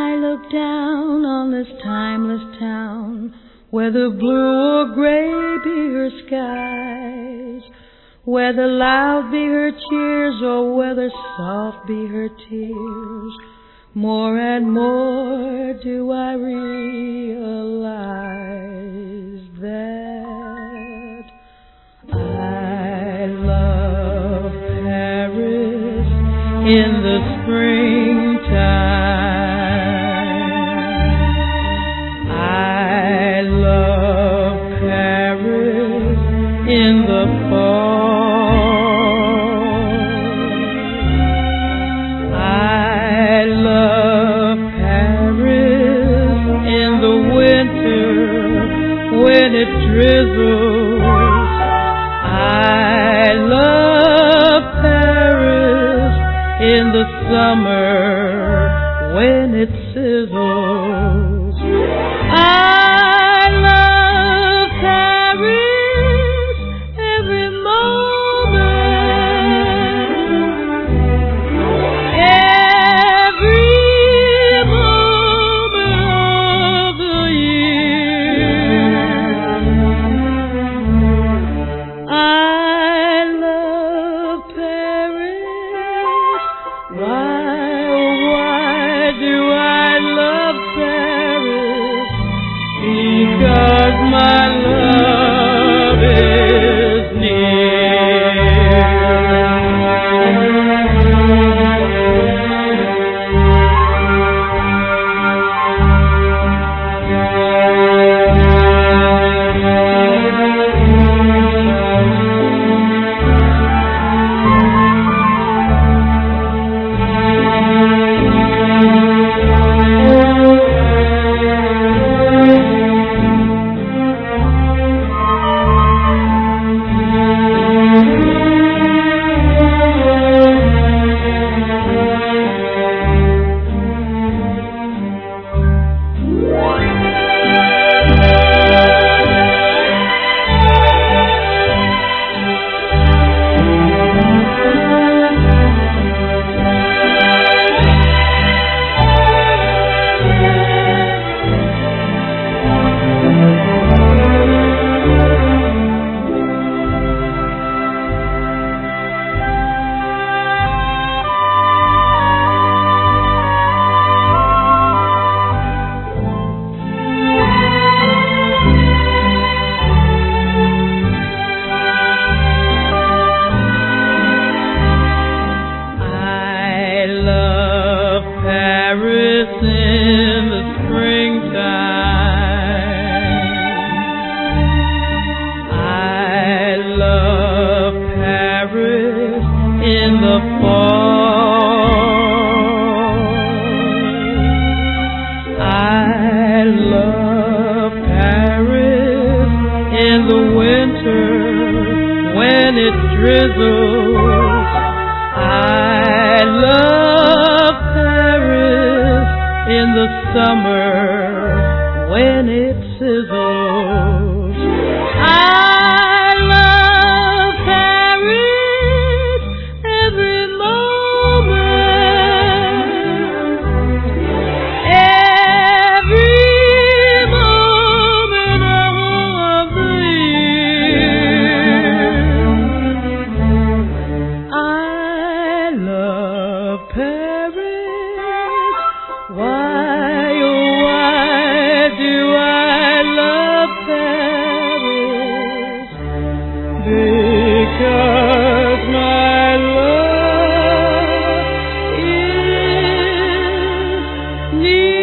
I look down on this timeless town, whether blue or gray be her skies, whether loud be her cheers or whether soft be her tears, more and more do I realize that I love Paris in the springtime. I love Paris in the fall. I love Paris in the winter when it drizzles. I love Paris in the summer when it sizzles. I love Paris every moment, every moment of the year. I love Paris. Why do I love Paris? Because my love is near. Near.